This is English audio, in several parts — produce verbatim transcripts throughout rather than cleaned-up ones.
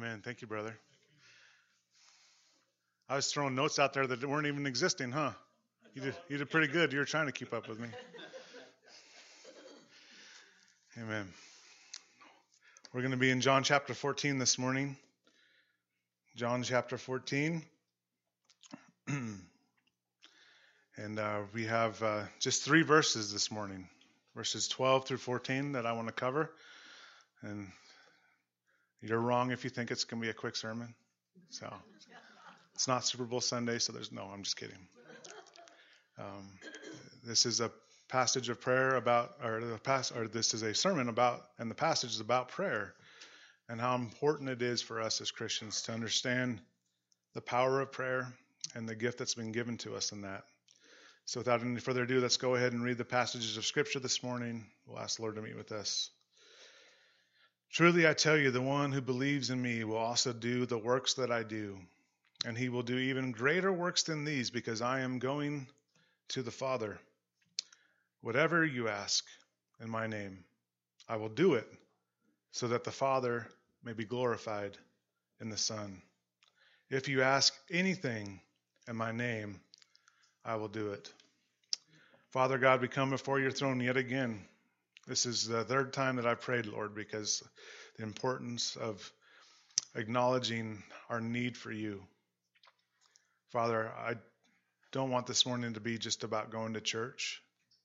Amen. Thank you, brother. I was throwing notes out there that weren't even existing, huh? You did, you did pretty good. You were trying to keep up with me. Amen. We're going to be in John chapter fourteen this morning. John chapter fourteen. And uh, we have uh, just three verses this morning, verses twelve through fourteen that I want to cover. And you're wrong if you think it's going to be a quick sermon. So it's not Super Bowl Sunday, so there's no, I'm just kidding. Um, this is a passage of prayer about, or the past, or this is a sermon about, and the passage is about prayer and how important it is for us as Christians to understand the power of prayer and the gift that's been given to us in that. So without any further ado, let's go ahead and read the passages of Scripture this morning. We'll ask the Lord to meet with us. Truly I tell you, the one who believes in me will also do the works that I do, and he will do even greater works than these, because I am going to the Father. Whatever you ask in my name, I will do it, so that the Father may be glorified in the Son. If you ask anything in my name, I will do it. Father God, we come before your throne yet again. This is the third time that I've prayed, Lord, because the importance of acknowledging our need for you. Father, I don't want this morning to be just about going to church.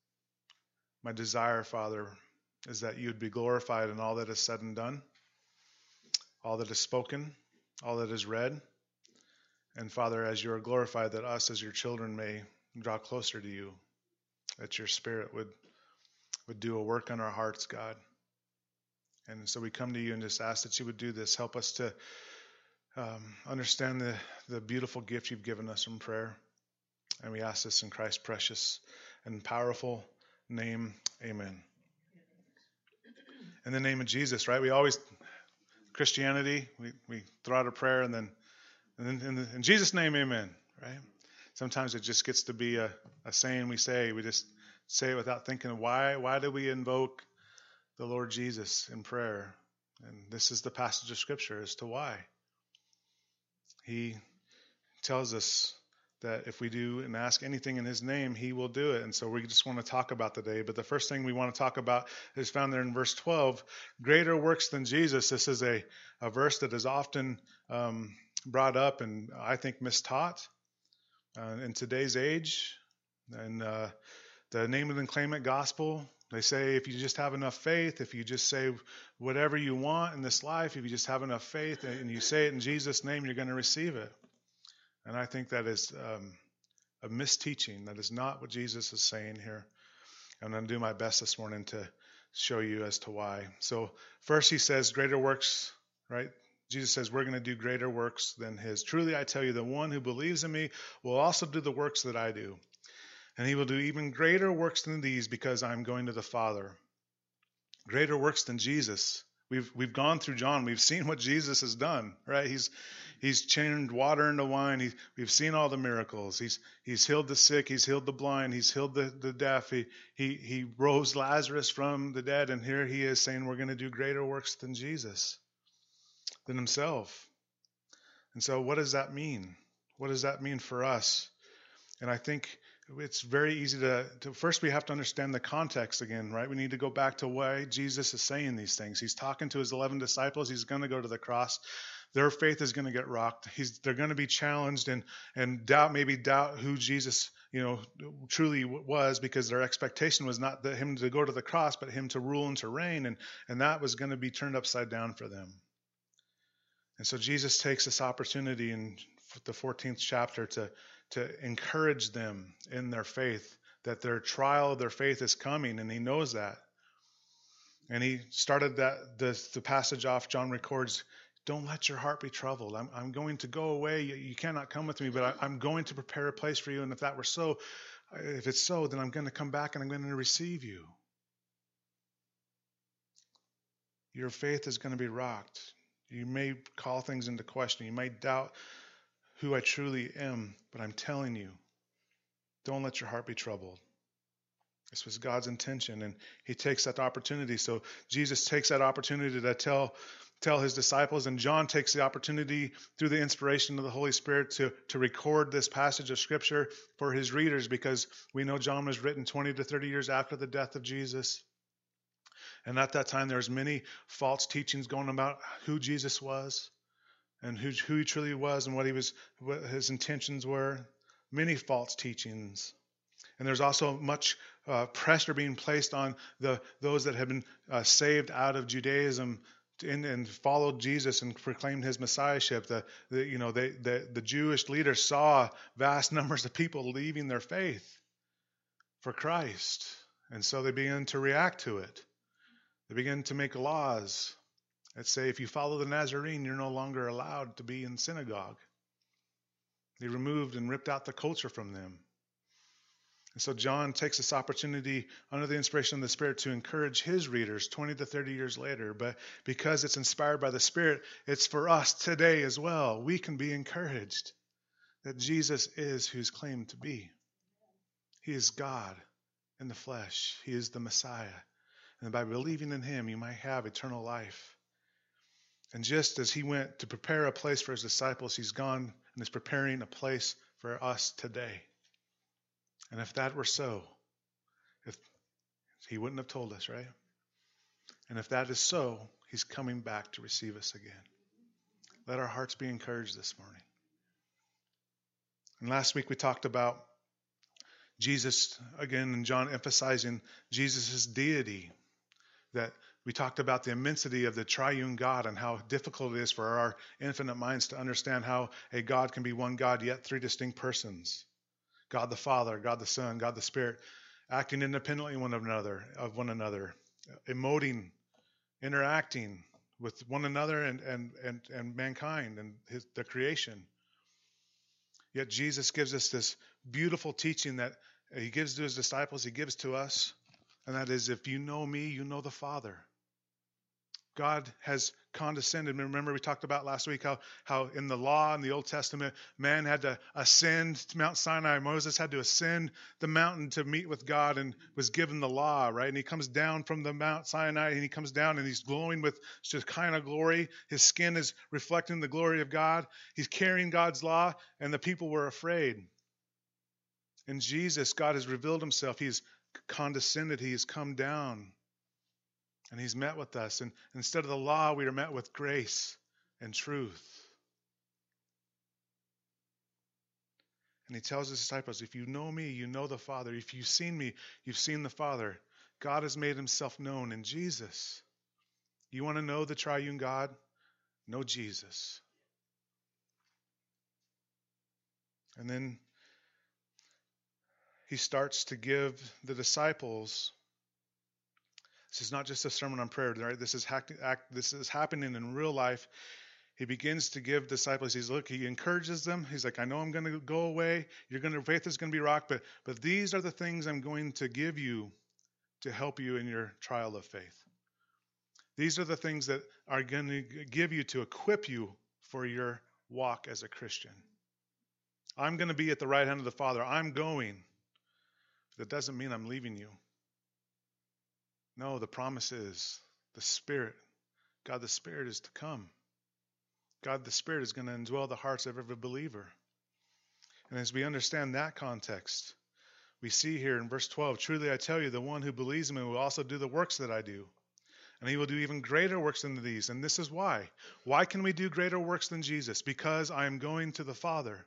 My desire, Father, is that you would be glorified in all that is said and done, all that is spoken, all that is read. And Father, as you are glorified, that us as your children may draw closer to you, that your Spirit would would do a work on our hearts, God. And so we come to you and just ask that you would do this. Help us to um, understand the, the beautiful gift you've given us in prayer. And we ask this in Christ's precious and powerful name. Amen. In the name of Jesus, right? We always, Christianity, we, we throw out a prayer and then, and then in, the, in Jesus' name, amen, right? Sometimes it just gets to be a, a saying we say. We just say it without thinking, why why do we invoke the Lord Jesus in prayer? And this is the passage of Scripture as to why. He tells us that if we do and ask anything in his name, he will do it. And so we just want to talk about today. But the first thing we want to talk about is found there in verse twelve. Greater works than Jesus. This is a, a verse that is often um, brought up and I think mistaught uh, in today's age. And uh, the name it and claim it gospel, they say if you just have enough faith, if you just say whatever you want in this life, if you just have enough faith and you say it in Jesus' name, you're going to receive it. And I think that is um, a misteaching. That is not what Jesus is saying here. I'm going to do my best this morning to show you as to why. So first he says greater works, right? Jesus says we're going to do greater works than his. Truly I tell you, the one who believes in me will also do the works that I do. And he will do even greater works than these, because I'm going to the Father. Greater works than Jesus. We've we've gone through John. We've seen what Jesus has done, right? He's he's changed water into wine. He, we've seen all the miracles. He's he's healed the sick. He's healed the blind. He's healed the, the deaf. He, he he rose Lazarus from the dead. And here he is saying we're going to do greater works than Jesus, than himself. And so what does that mean? What does that mean for us? And I think it's very easy to, to, first we have to understand the context again, right? We need to go back to why Jesus is saying these things. He's talking to his eleven disciples. He's going to go to the cross. Their faith is going to get rocked. He's, they're going to be challenged and, and doubt, maybe doubt who Jesus, you know, truly was, because their expectation was not that him to go to the cross, but him to rule and to reign. And, and that was going to be turned upside down for them. And so Jesus takes this opportunity in the fourteenth chapter to to encourage them in their faith, that their trial of their faith is coming, and he knows that. And he started that the, the passage off, John records, don't let your heart be troubled. I'm, I'm going to go away. You, you cannot come with me, but I, I'm going to prepare a place for you. And if that were so, if it's so, then I'm going to come back and I'm going to receive you. Your faith is going to be rocked. You may call things into question. You may doubt who I truly am, but I'm telling you, don't let your heart be troubled. This was God's intention, and he takes that opportunity. So Jesus takes that opportunity to tell tell his disciples. And John takes the opportunity through the inspiration of the Holy Spirit to, to record this passage of Scripture for his readers, because we know John was written twenty to thirty years after the death of Jesus. And at that time, there was many false teachings going about who Jesus was and who, who he truly was and what he was, what his intentions were. Many false teachings. And there's also much uh, pressure being placed on the those that have been uh, saved out of Judaism and, and followed Jesus and proclaimed his messiahship. The, the you know they, the the Jewish leaders saw vast numbers of people leaving their faith for Christ, and so they began to react to it. They began to make laws that say if you follow the Nazarene, you're no longer allowed to be in synagogue. They removed and ripped out the culture from them. And so John takes this opportunity under the inspiration of the Spirit to encourage his readers twenty to thirty years later. But because it's inspired by the Spirit, it's for us today as well. We can be encouraged that Jesus is who he's claimed to be. He is God in the flesh. He is the Messiah. And by believing in him, you might have eternal life. And just as he went to prepare a place for his disciples, he's gone and is preparing a place for us today. And if that were so, if he wouldn't have told us, right? And if that is so, he's coming back to receive us again. Let our hearts be encouraged this morning. And last week we talked about Jesus, again, and John emphasizing Jesus' deity. That we talked about the immensity of the triune God and how difficult it is for our infinite minds to understand how a God can be one God, yet three distinct persons. God the Father, God the Son, God the Spirit, acting independently one of another, of one another, emoting, interacting with one another and and and, and mankind and his, the creation. Yet Jesus gives us this beautiful teaching that he gives to his disciples, he gives to us, and that is, if you know me, you know the Father. God has condescended. Remember we talked about last week how, how in the law in the Old Testament, man had to ascend to Mount Sinai. Moses had to ascend the mountain to meet with God and was given the law, right? And he comes down from the Mount Sinai and he comes down and he's glowing with Shekinah glory. His skin is reflecting the glory of God. He's carrying God's law, and the people were afraid. In Jesus, God has revealed himself. He's condescended. He has come down. And he's met with us. And instead of the law, we are met with grace and truth. And he tells his disciples, if you know me, you know the Father. If you've seen me, you've seen the Father. God has made himself known in Jesus. You want to know the triune God? Know Jesus. And then he starts to give the disciples. This is not just a sermon on prayer, right? This is act, act, this is happening in real life. He begins to give disciples. He's look. He encourages them. He's like, I know I'm going to go away. You're going to faith is going to be rocked, but but these are the things I'm going to give you to help you in your trial of faith. These are the things that are going to give you to equip you for your walk as a Christian. I'm going to be at the right hand of the Father. I'm going. That doesn't mean I'm leaving you. No, the promise is the Spirit. God the Spirit is to come. God the Spirit is going to indwell the hearts of every believer. And as we understand that context, we see here in verse twelve, truly I tell you, the one who believes in me will also do the works that I do. And he will do even greater works than these. And this is why. Why can we do greater works than Jesus? Because I am going to the Father.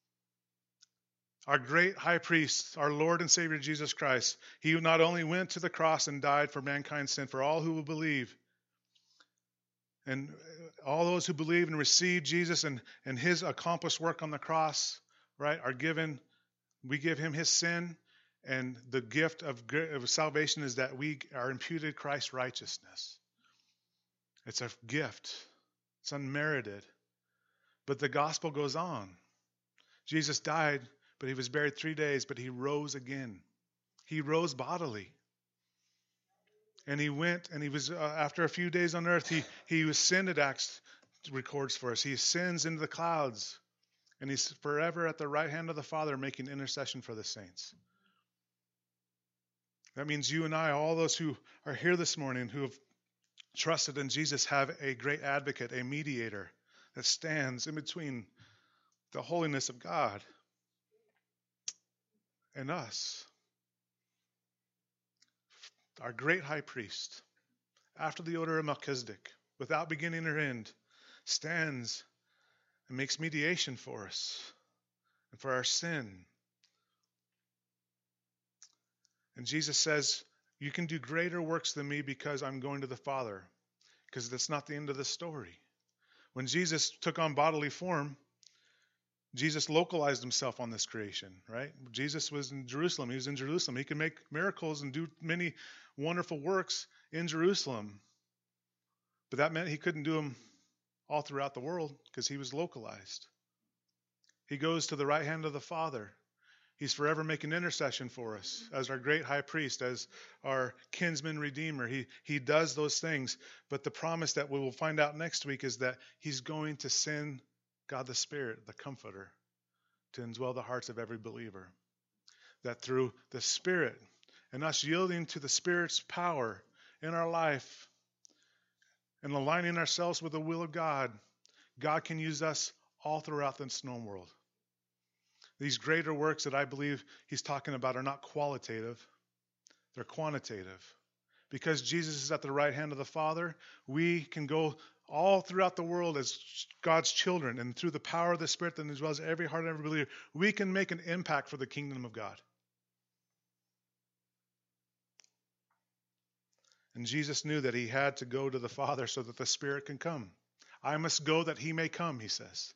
Our great high priest, our Lord and Savior Jesus Christ, he not only went to the cross and died for mankind's sin, for all who will believe, and all those who believe and receive Jesus and, and his accomplished work on the cross, right, are given, we give him his sin, and the gift of, of salvation is that we are imputed Christ's righteousness. It's a gift. It's unmerited. But the gospel goes on. Jesus died, but he was buried three days, but he rose again. He rose bodily. And he went, and he was, uh, after a few days on earth, he, he ascended, Acts records for us. He ascends into the clouds, and he's forever at the right hand of the Father making intercession for the saints. That means you and I, all those who are here this morning, who have trusted in Jesus have a great advocate, a mediator that stands in between the holiness of God and us. Our great high priest, after the order of Melchizedek, without beginning or end, stands and makes mediation for us and for our sin. And Jesus says, you can do greater works than me because I'm going to the Father. Because that's not the end of the story. When Jesus took on bodily form, Jesus localized himself on this creation, right? Jesus was in Jerusalem. He was in Jerusalem. He could make miracles and do many wonderful works in Jerusalem. But that meant he couldn't do them all throughout the world because he was localized. He goes to the right hand of the Father. He's forever making intercession for us as our great high priest, as our kinsman redeemer. He he does those things. But the promise that we will find out next week is that he's going to send God the Spirit, the Comforter, to indwell the hearts of every believer. That through the Spirit and us yielding to the Spirit's power in our life and aligning ourselves with the will of God, God can use us all throughout this known world. These greater works that I believe he's talking about are not qualitative, they're quantitative. Because Jesus is at the right hand of the Father, we can go all throughout the world as God's children, and through the power of the Spirit that indwells every heart and every believer, we can make an impact for the kingdom of God. And Jesus knew that he had to go to the Father so that the Spirit can come. I must go that he may come, he says.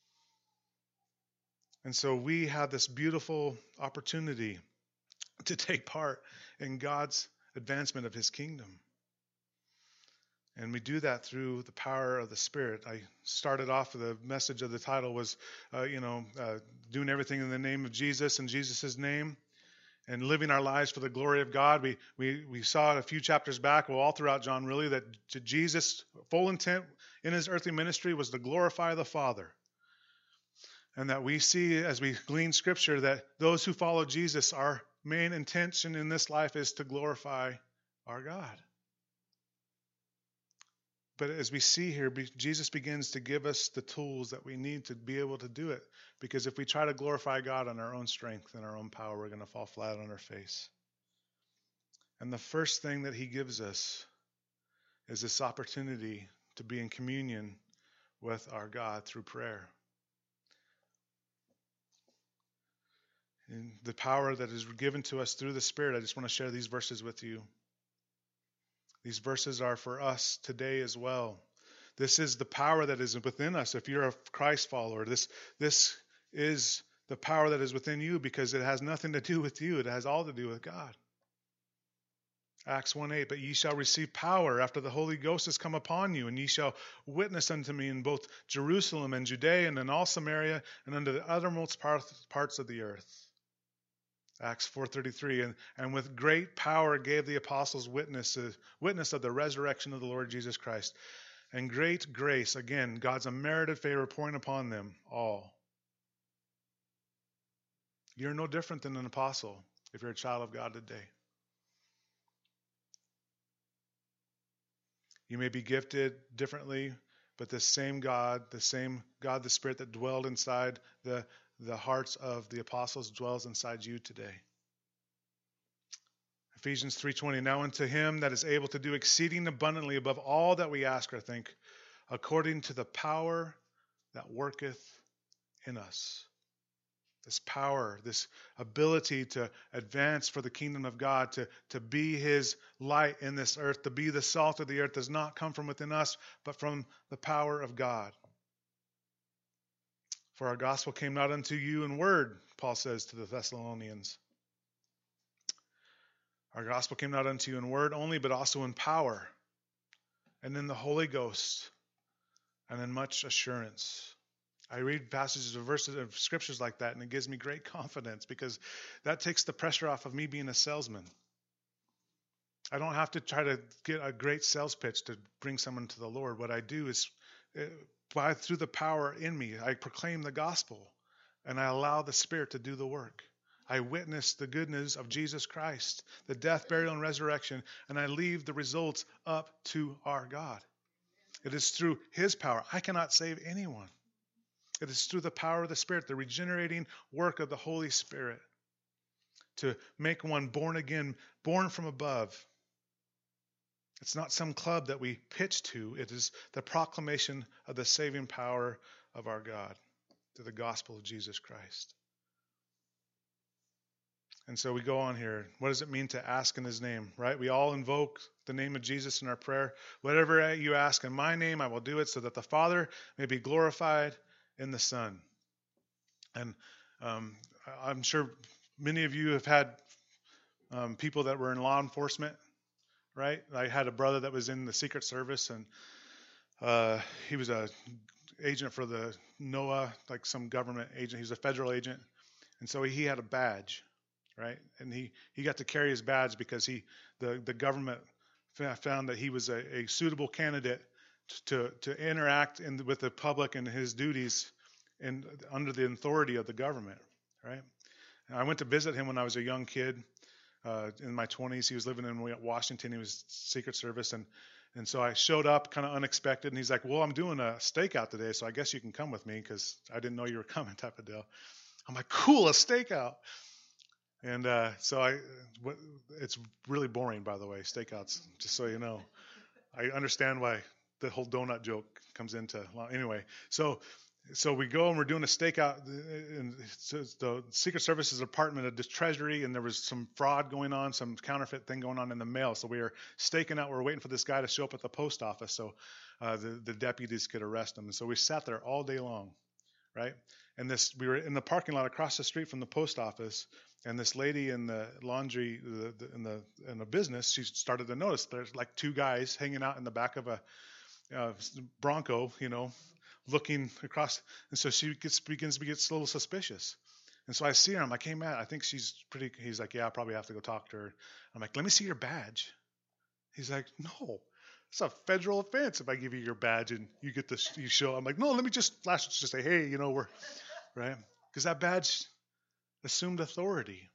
And so we have this beautiful opportunity to take part in God's advancement of his kingdom. And we do that through the power of the Spirit. I started off, the message of the title was, uh, you know, uh, doing everything in the name of Jesus, in Jesus' name, and living our lives for the glory of God. We we we saw a few chapters back, well, all throughout John, really, that Jesus' full intent in his earthly ministry was to glorify the Father. And that we see as we glean Scripture that those who follow Jesus, our main intention in this life is to glorify our God. But as we see here, Jesus begins to give us the tools that we need to be able to do it. Because if we try to glorify God on our own strength and our own power, we're going to fall flat on our face. And the first thing that he gives us is this opportunity to be in communion with our God through prayer. And the power that is given to us through the Spirit, I just want to share these verses with you. These verses are for us today as well. This is the power that is within us. If you're a Christ follower, this, this is the power that is within you because it has nothing to do with you. It has all to do with God. Acts one eight, but ye shall receive power after the Holy Ghost has come upon you, and ye shall witness unto me in both Jerusalem and Judea and in all Samaria and unto the uttermost parts of the earth. Acts four thirty-three, and, and with great power gave the apostles witness, uh, witness of the resurrection of the Lord Jesus Christ. And great grace, again, God's unmerited favor pouring upon them all. You're no different than an apostle if you're a child of God today. You may be gifted differently, but the same God, the same God, the Spirit that dwelled inside the The hearts of the apostles dwells inside you today. Ephesians three twenty, now unto him that is able to do exceeding abundantly above all that we ask or think, according to the power that worketh in us. This power, this ability to advance for the kingdom of God, to, to be his light in this earth, to be the salt of the earth, does not come from within us, but from the power of God. For our gospel came not unto you in word, Paul says to the Thessalonians. Our gospel came not unto you in word only, but also in power, and in the Holy Ghost, and in much assurance. I read passages of verses of scriptures like that, and it gives me great confidence because that takes the pressure off of me being a salesman. I don't have to try to get a great sales pitch to bring someone to the Lord. What I do is, by through the power in me, I proclaim the gospel, and I allow the Spirit to do the work. I witness the good news of Jesus Christ, the death, burial, and resurrection, and I leave the results up to our God. It is through his power. I cannot save anyone. It is through the power of the Spirit, the regenerating work of the Holy Spirit, to make one born again, born from above. It's not some club that we pitch to. It is the proclamation of the saving power of our God through the gospel of Jesus Christ. And so we go on here. What does it mean to ask in his name, right? We all invoke the name of Jesus in our prayer. Whatever you ask in my name, I will do it so that the Father may be glorified in the Son. And um, I'm sure many of you have had um, people that were in law enforcement, right? I had a brother that was in the Secret Service, and uh, he was a agent for the NOAA, like some government agent. He was a federal agent. And so he had a badge, right? And he, he got to carry his badge because he the, the government found that he was a, a suitable candidate to to interact in, with the public and his duties and under the authority of the government, right? And I went to visit him when I was a young kid, uh, in my twenties. He was living in Washington. He was Secret Service, and and so I showed up kind of unexpected, and he's like, "Well, I'm doing a stakeout today, so I guess you can come with me because I didn't know you were coming," type of deal. I'm like, "Cool, a stakeout." And uh, so I, it's really boring, by the way, stakeouts, just so you know. I understand why the whole donut joke comes into, anyway. So so we go and we're doing a stakeout, and the Secret Service's Department of the Treasury, and there was some fraud going on, some counterfeit thing going on in the mail. So we were staking out, we were waiting for this guy to show up at the post office so uh, the, the deputies could arrest him. And so we sat there all day long, right? And this, we were in the parking lot across the street from the post office, and this lady in the laundry, the, the, in the in the business, she started to notice there's like two guys hanging out in the back of a uh, Bronco, you know, looking across. And so she gets, begins to get a little suspicious. And so I see her. I'm like, "Hey, Matt, I think she's pretty." He's like, "Yeah, I probably have to go talk to her." I'm like, "Let me see your badge." He's like, "No, it's a federal offense if I give you your badge and you get this, you show." I'm like, "No, let me just flash, just say, hey, you know, we're right." Because that badge assumed authority.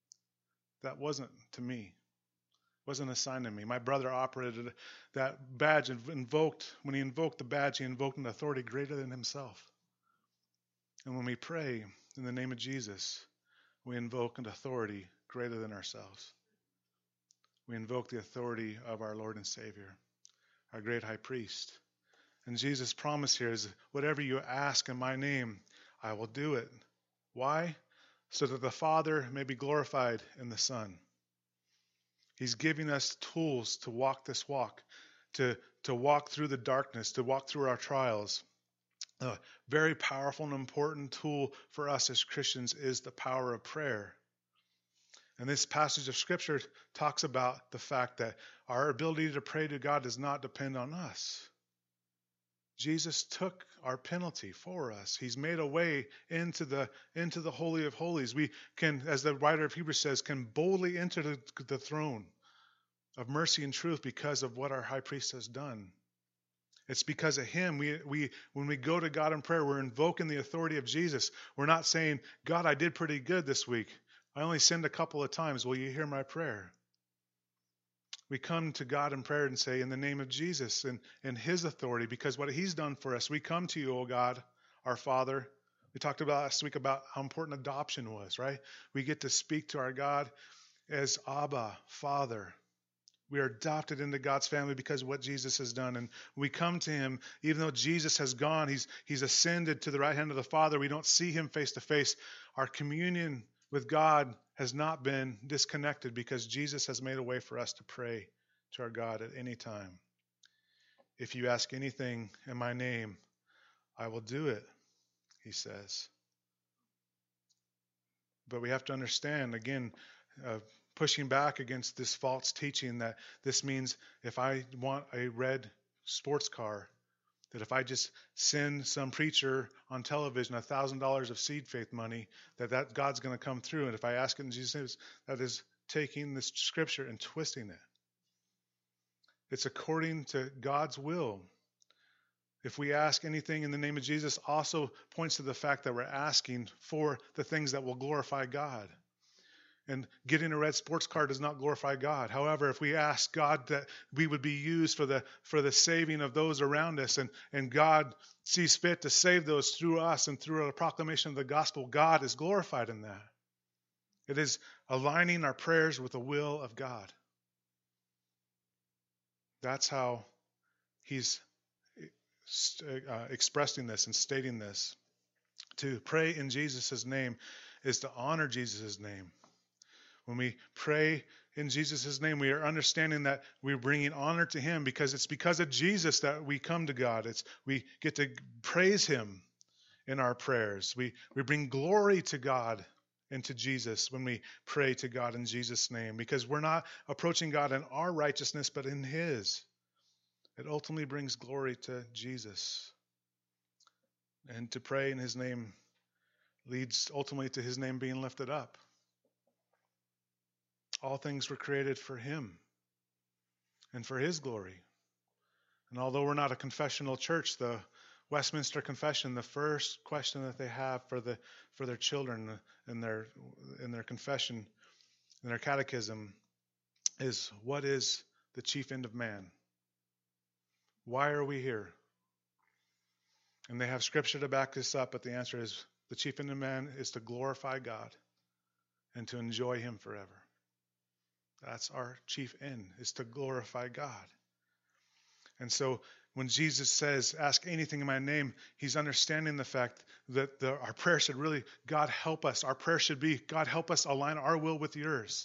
That wasn't to me. Wasn't assigned to me. My brother operated that badge and invoked, when he invoked the badge, he invoked an authority greater than himself. And when we pray in the name of Jesus, we invoke an authority greater than ourselves. We invoke the authority of our Lord and Savior, our great high priest. And Jesus' promise here is, whatever you ask in my name, I will do it. Why? So that the Father may be glorified in the Son. He's giving us tools to walk this walk, to, to walk through the darkness, to walk through our trials. A very powerful and important tool for us as Christians is the power of prayer. And this passage of Scripture talks about the fact that our ability to pray to God does not depend on us. Jesus took our penalty for us. He's made a way into the into the Holy of Holies. We can, as the writer of Hebrews says, can boldly enter the, the throne of mercy and truth because of what our high priest has done. It's because of him. We we when we go to God in prayer, we're invoking the authority of Jesus. We're not saying, "God, I did pretty good this week. I only sinned a couple of times. Will you hear my prayer?" We come to God in prayer and say, in the name of Jesus and, and his authority, because what he's done for us, we come to you, O God, our Father. We talked about last week about how important adoption was, right? We get to speak to our God as Abba, Father. We are adopted into God's family because of what Jesus has done. And we come to him, even though Jesus has gone, he's, he's ascended to the right hand of the Father. We don't see him face to face. Our communion with God has not been disconnected because Jesus has made a way for us to pray to our God at any time. If you ask anything in my name, I will do it, he says. But we have to understand, again, uh, pushing back against this false teaching that this means if I want a red sports car, that if I just send some preacher on television a thousand dollars of seed faith money, that, that God's going to come through. And if I ask it in Jesus' name, that is taking this scripture and twisting it. It's according to God's will. If we ask anything in the name of Jesus, also points to the fact that we're asking for the things that will glorify God. And getting a red sports car does not glorify God. However, if we ask God that we would be used for the for the saving of those around us, and, and God sees fit to save those through us and through a proclamation of the gospel, God is glorified in that. It is aligning our prayers with the will of God. That's how he's uh, expressing this and stating this. To pray in Jesus' name is to honor Jesus' name. When we pray in Jesus' name, we are understanding that we're bringing honor to him, because it's because of Jesus that we come to God. It's we get to praise him in our prayers. We, we bring glory to God and to Jesus when we pray to God in Jesus' name, because we're not approaching God in our righteousness, but in his. It ultimately brings glory to Jesus. And to pray in his name leads ultimately to his name being lifted up. All things were created for him and for his glory. And although we're not a confessional church, the Westminster Confession, the first question that they have for the for their children in their in their confession, in their catechism, is, what is the chief end of man? Why are we here? And they have scripture to back this up, but the answer is, the chief end of man is to glorify God and to enjoy him forever. That's our chief end, is to glorify God. And so when Jesus says, ask anything in my name, he's understanding the fact that the, our prayer should really, God help us. Our prayer should be, God help us align our will with yours.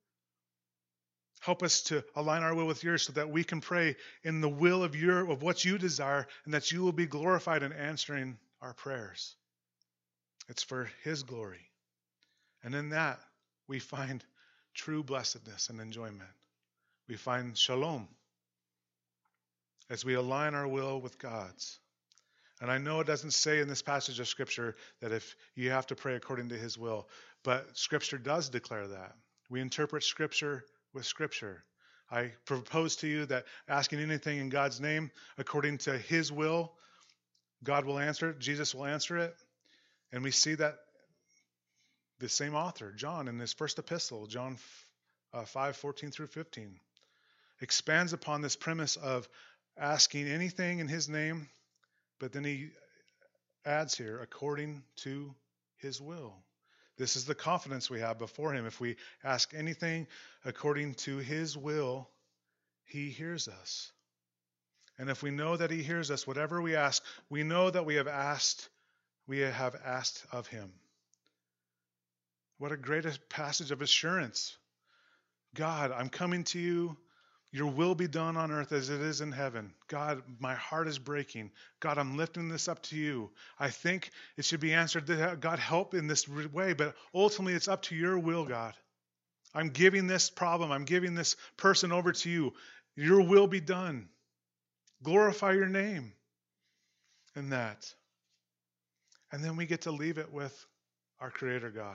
Help us to align our will with yours so that we can pray in the will of your of what you desire, and that you will be glorified in answering our prayers. It's for his glory. And in that, we find true blessedness and enjoyment. We find shalom as we align our will with God's. And I know it doesn't say in this passage of Scripture that if you have to pray according to his will, but Scripture does declare that. We interpret Scripture with Scripture. I propose to you that asking anything in God's name according to his will, God will answer it, Jesus will answer it. And we see that the same author, John, in his first epistle, John uh, five, fourteen through fifteen, expands upon this premise of asking anything in his name, but then he adds here, according to his will. This is the confidence we have before him. If we ask anything according to his will, he hears us. And if we know that he hears us, whatever we ask, we know that we have asked, we have asked of him. What a great passage of assurance. God, I'm coming to you. Your will be done on earth as it is in heaven. God, my heart is breaking. God, I'm lifting this up to you. I think it should be answered. God, help in this way, but ultimately it's up to your will, God. I'm giving this problem, I'm giving this person over to you. Your will be done. Glorify your name in that. And then we get to leave it with our Creator God.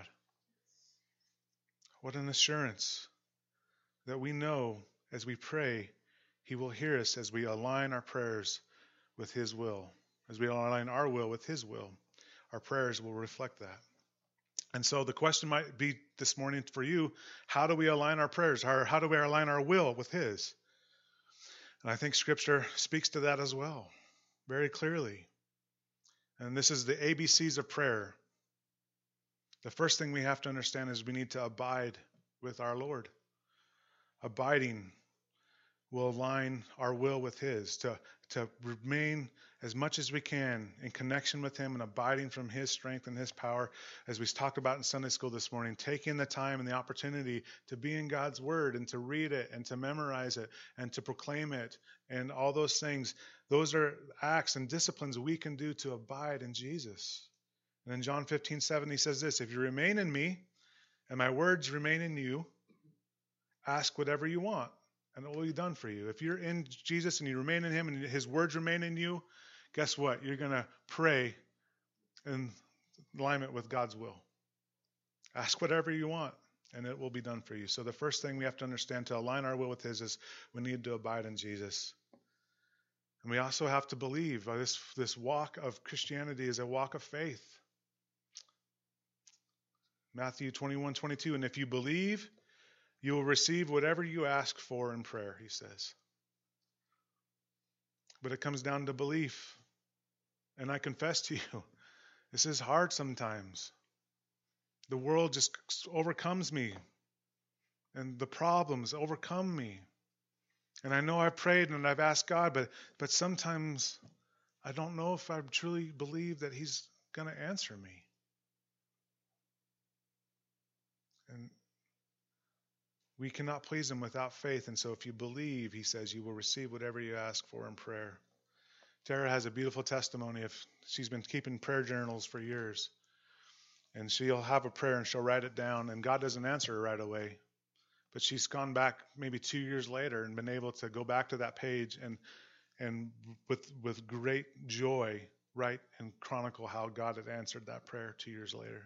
What an assurance that we know as we pray, he will hear us as we align our prayers with his will. As we align our will with his will, our prayers will reflect that. And so the question might be this morning for you, how do we align our prayers? Or how do we align our will with his? And I think Scripture speaks to that as well, very clearly. And this is the A B Cs of prayer. The first thing we have to understand is we need to abide with our Lord. Abiding will align our will with his, to, to remain as much as we can in connection with him and abiding from his strength and his power, as we talked about in Sunday school this morning, taking the time and the opportunity to be in God's word and to read it and to memorize it and to proclaim it and all those things. Those are acts and disciplines we can do to abide in Jesus. And in John fifteen seven, he says this, if you remain in me and my words remain in you, ask whatever you want, and it will be done for you. If you're in Jesus and you remain in him and his words remain in you, guess what? You're going to pray in alignment with God's will. Ask whatever you want, and it will be done for you. So the first thing we have to understand to align our will with his is we need to abide in Jesus. And we also have to believe this, this walk of Christianity is a walk of faith. Matthew twenty-one, twenty-two. And if you believe, you will receive whatever you ask for in prayer, he says. But it comes down to belief. And I confess to you, this is hard sometimes. The world just overcomes me. And the problems overcome me. And I know I've prayed and I've asked God, but, but sometimes I don't know if I truly believe that he's going to answer me. And we cannot please him without faith. And so if you believe, he says, you will receive whatever you ask for in prayer. Tara has a beautiful testimony. If she's been keeping prayer journals for years. And she'll have a prayer and she'll write it down. And God doesn't answer her right away. But she's gone back maybe two years later and been able to go back to that page and and with with great joy write and chronicle how God had answered that prayer two years later.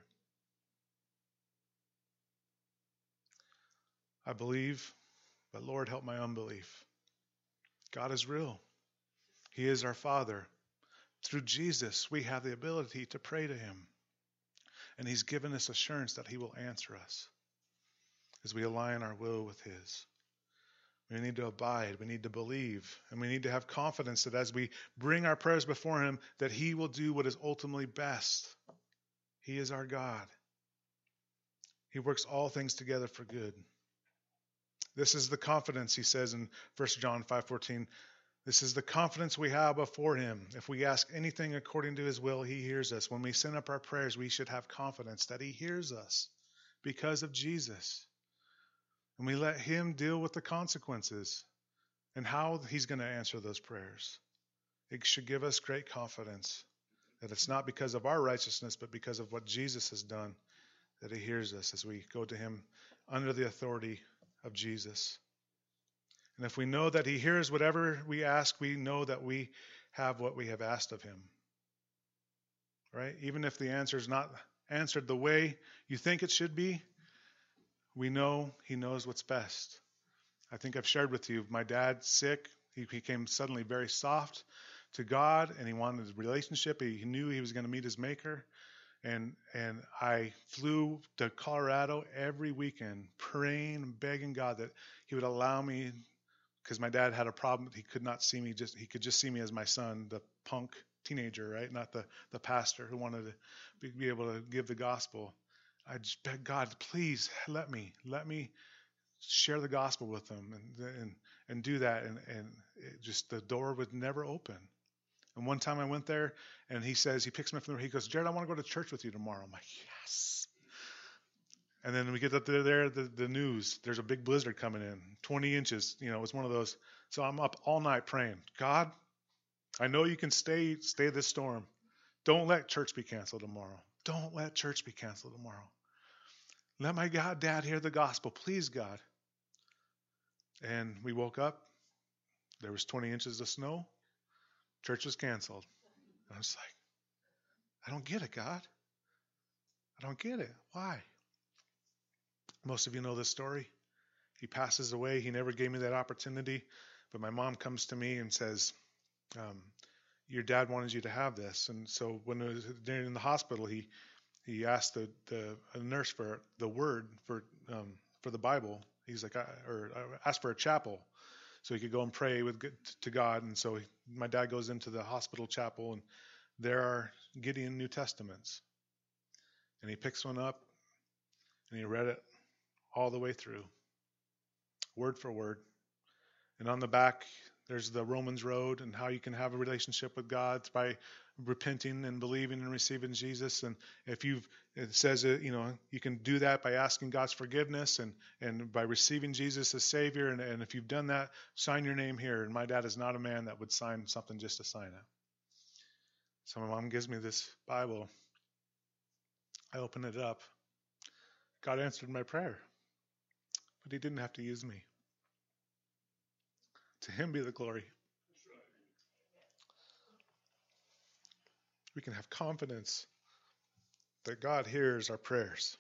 I believe, but Lord, help my unbelief. God is real. He is our Father. Through Jesus, we have the ability to pray to him. And he's given us assurance that he will answer us as we align our will with his. We need to abide. We need to believe. And we need to have confidence that as we bring our prayers before him, that he will do what is ultimately best. He is our God. He works all things together for good. This is the confidence, he says in First John five fourteen. This is the confidence we have before him. If we ask anything according to his will, he hears us. When we send up our prayers, we should have confidence that he hears us because of Jesus. And we let him deal with the consequences and how he's going to answer those prayers. It should give us great confidence that it's not because of our righteousness, but because of what Jesus has done, that he hears us as we go to him under the authority of Jesus. And if we know that he hears whatever we ask, we know that we have what we have asked of him. Right? Even if the answer is not answered the way you think it should be, we know he knows what's best. I think I've shared with you, my dad's sick. He became suddenly very soft to God, and he wanted a relationship. He knew he was going to meet his maker. And and I flew to Colorado every weekend praying and begging God that he would allow me, because my dad had a problem. He could not see me, just he could just see me as my son, the punk teenager, right? Not the, the pastor who wanted to be, be able to give the gospel. I just begged God, please let me, let me share the gospel with them and and, and do that. And, and it just the door would never open. And one time I went there and he says, he picks me up from there. He goes, Jared, I want to go to church with you tomorrow. I'm like, yes. And then we get up there, there the, the news, there's a big blizzard coming in, twenty inches. You know, it's one of those. So I'm up all night praying. God, I know you can stay, stay this storm. Don't let church be canceled tomorrow. Don't let church be canceled tomorrow. Let my God, dad hear the gospel. Please, God. And we woke up. There was twenty inches of snow. Church was canceled. And I was like, I don't get it, God. I don't get it. Why? Most of you know this story. He passes away. He never gave me that opportunity. But my mom comes to me and says, um, your dad wanted you to have this. And so when it was in the hospital, he he asked the, the a nurse for the word for um, for the Bible. He's like, I, or I asked for a chapel so he could go and pray with to God. And so he, my dad goes into the hospital chapel, and there are Gideon New Testaments. And he picks one up, and he read it all the way through, word for word. And on the back, there's the Romans road and how you can have a relationship with God by repenting and believing and receiving Jesus. And if you've, it says, that, you know, you can do that by asking God's forgiveness and, and by receiving Jesus as Savior. And, and if you've done that, sign your name here. And my dad is not a man that would sign something just to sign it. So my mom gives me this Bible. I open it up. God answered my prayer, but he didn't have to use me. To him be the glory. We can have confidence that God hears our prayers.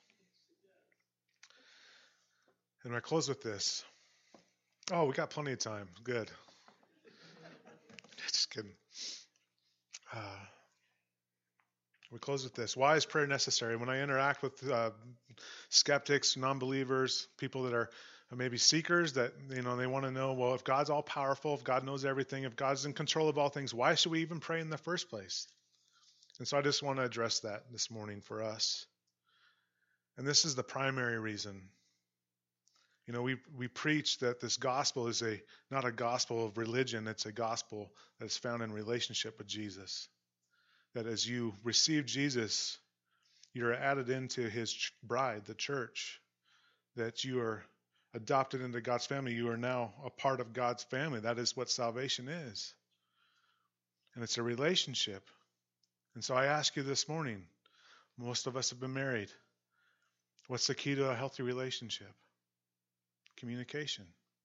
And I close with this. Oh, we got plenty of time. Good. Just kidding. Uh, We close with this. Why is prayer necessary? When I interact with uh, skeptics, non-believers, people that are maybe seekers that, you know, they want to know, well, if God's all powerful, if God knows everything, if God's in control of all things, why should we even pray in the first place? And so I just want to address that this morning for us. And this is the primary reason. You know, we, we preach that this gospel is a not a gospel of religion, it's a gospel that is found in relationship with Jesus. That as you receive Jesus, you're added into his bride, the church. That you are adopted into God's family. You are now a part of God's family. That is what salvation is. And it's a relationship. And so I ask you this morning, most of us have been married. What's the key to a healthy relationship? Communication.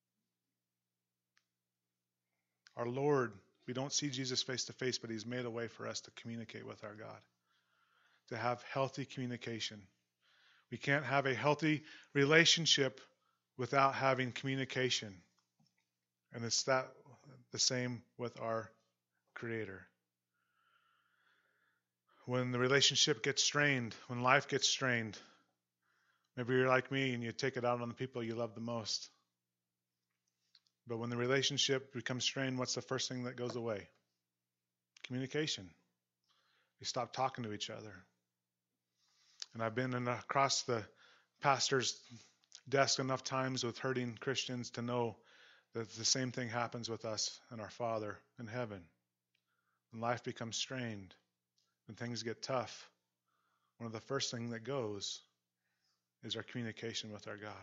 Our Lord, we don't see Jesus face to face, but he's made a way for us to communicate with our God, to have healthy communication. We can't have a healthy relationship without having communication. And it's that the same with our Creator. When the relationship gets strained, when life gets strained, maybe you're like me and you take it out on the people you love the most. But when the relationship becomes strained, what's the first thing that goes away? Communication. We stop talking to each other. And I've been in, across the pastor's desk enough times with hurting Christians to know that the same thing happens with us and our Father in heaven. When life becomes strained, when things get tough, one of the first things that goes is our communication with our God.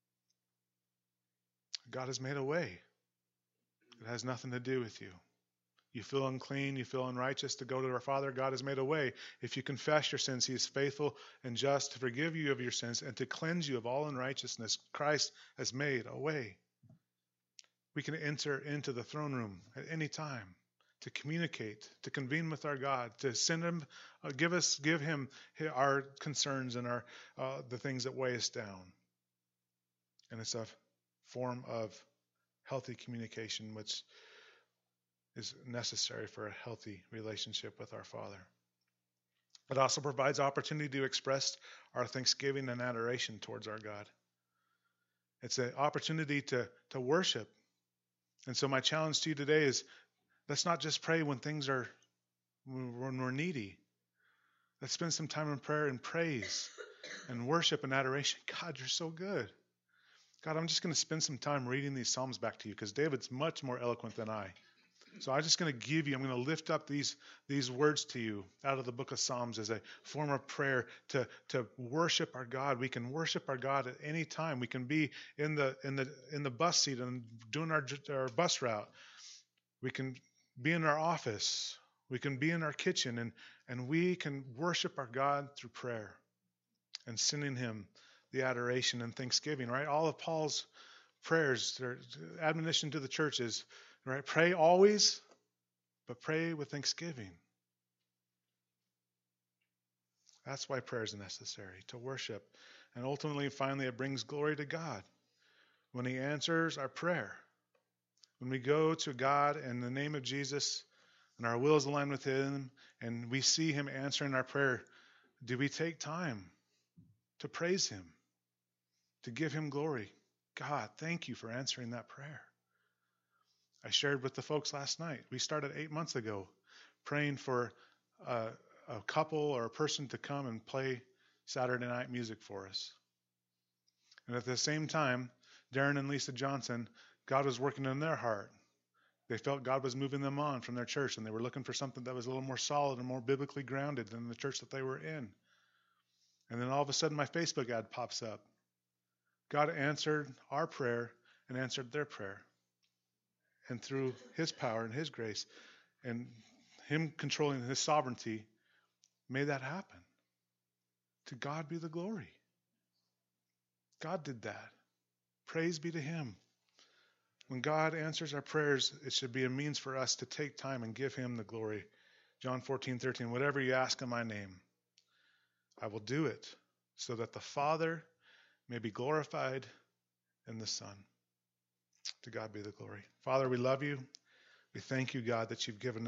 God has made a way. It has nothing to do with you. You feel unclean, you feel unrighteous to go to our Father. God has made a way. If you confess your sins, he is faithful and just to forgive you of your sins and to cleanse you of all unrighteousness. Christ has made a way. We can enter into the throne room at any time to communicate, to convene with our God, to send him, uh, give us, give him our concerns and our uh, the things that weigh us down. And it's a form of healthy communication, which is necessary for a healthy relationship with our Father. It also provides opportunity to express our thanksgiving and adoration towards our God. It's an opportunity to, to worship. And so my challenge to you today is, let's not just pray when things are, when we're needy. Let's spend some time in prayer and praise and worship and adoration. God, you're so good. God, I'm just going to spend some time reading these Psalms back to you because David's much more eloquent than I. So I'm just going to give you, I'm going to lift up these these words to you out of the book of Psalms as a form of prayer to, to worship our God. We can worship our God at any time. We can be in the in the in the bus seat and doing our our bus route. We can be in our office. We can be in our kitchen, and and we can worship our God through prayer and sending him the adoration and thanksgiving, right? All of Paul's prayers, their admonition to the churches, right? Pray always, but pray with thanksgiving. That's why prayer is necessary, to worship. And ultimately, finally, it brings glory to God when he answers our prayer. When we go to God in the name of Jesus and our will is aligned with him and we see him answering our prayer, do we take time to praise him, to give him glory? God, thank you for answering that prayer. I shared with the folks last night. We started eight months ago praying for a, a couple or a person to come and play Saturday night music for us. And at the same time, Darren and Lisa Johnson, God was working in their heart. They felt God was moving them on from their church, and they were looking for something that was a little more solid and more biblically grounded than the church that they were in. And then all of a sudden, my Facebook ad pops up. God answered our prayer and answered their prayer. And through his power and his grace and him controlling his sovereignty, made that happen. To God be the glory. God did that. Praise be to him. When God answers our prayers, it should be a means for us to take time and give him the glory. John fourteen thirteen, whatever you ask in my name, I will do it so that the Father may be glorified in the Son. To God be the glory. Father, we love you. We thank you, God, that you've given us